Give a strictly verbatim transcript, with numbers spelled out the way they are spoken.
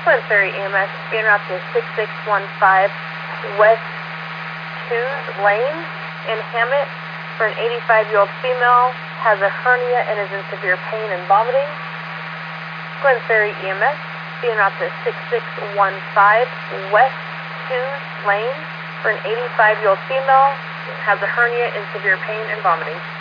Glen Ferry E M S, being route to six six one five West twos Lane in Hammett for an eighty-five-year-old female, has a hernia and is in severe pain and vomiting. Glen Ferry E M S, being route to six six one five West twos Lane for an eighty-five-year-old female, has a hernia and severe pain and vomiting.